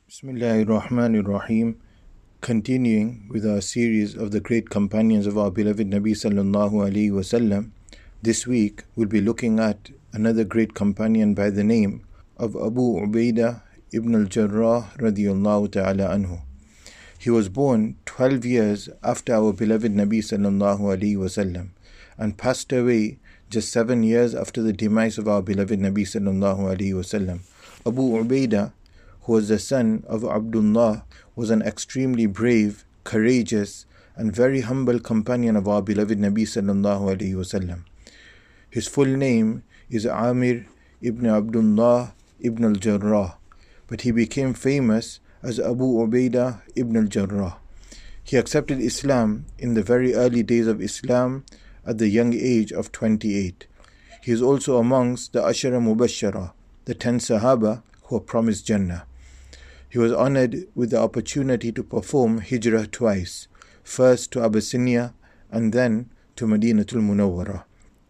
Bismillahir Rahmanir Rahim. Continuing with our series of the great companions of our beloved Nabi Sallallahu Alaihi Wasallam, this week we'll be looking at another great companion by the name of Abu Ubaidah ibn al-Jarrah radiyallahu ta'ala anhu. He was born 12 years after our beloved Nabi Sallallahu Alaihi Wasallam and passed away just 7 years after the demise of our beloved Nabi Sallallahu Alaihi Wasallam. Abu Ubaidah, who was the son of Abdullah, was an extremely brave, courageous, and very humble companion of our beloved Nabi Sallallahu Alaihi Wasallam. His full name is Amir ibn Abdullah ibn al-Jarrah, but he became famous as Abu Ubaidah ibn al-Jarrah. He accepted Islam in the very early days of Islam at the young age of 28. He is also amongst the Ashara Mubashara, the 10 Sahaba who are promised Jannah. He was honored with the opportunity to perform Hijrah twice, first to Abyssinia and then to Madinatul Munawwara.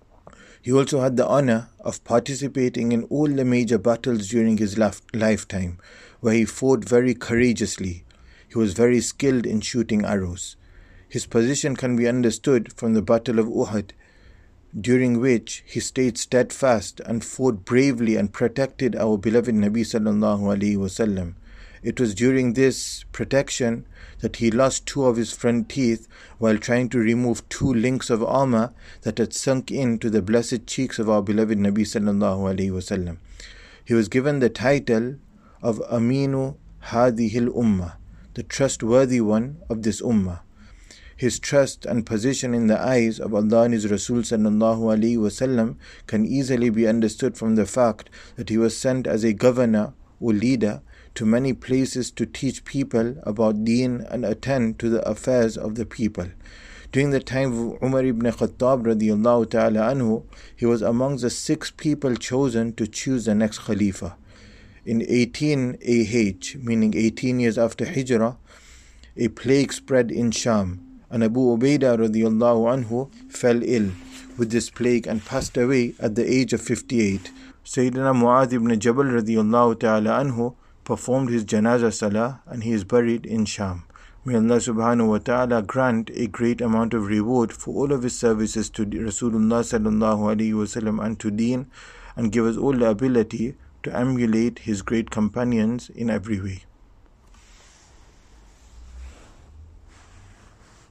He also had the honor of participating in all the major battles during his lifetime, where he fought very courageously. He was very skilled in shooting arrows. His position can be understood from the Battle of Uhud, during which he stayed steadfast and fought bravely and protected our beloved Nabi Sallallahu Alaihi Wasallam. It was during this protection that he lost 2 of his front teeth while trying to remove 2 links of armor that had sunk into the blessed cheeks of our beloved Nabi Sallallahu Alaihi Wasallam. He was given the title of Aminu Hadihil Ummah, the trustworthy one of this Ummah. His trust and position in the eyes of Allah and His Rasul Sallallahu Alaihi Wasallam can easily be understood from the fact that he was sent as a governor or leader to many places to teach people about deen and attend to the affairs of the people. During the time of Umar ibn Khattab radiyallahu ta'ala anhu, he was amongst the 6 people chosen to choose the next Khalifa. In 18 AH, meaning 18 years after Hijrah, a plague spread in Sham, and Abu Ubaidah radiyallahu anhu fell ill with this plague and passed away at the age of 58. Sayyidina Mu'adh ibn Jabal radiyallahu ta'ala anhu performed his janazah salah and he is buried in Sham. May Allah subhanahu wa ta'ala grant a great amount of reward for all of his services to Rasulullah sallallahu alaihi wasallam and to deen, and give us all the ability to emulate his great companions in every way.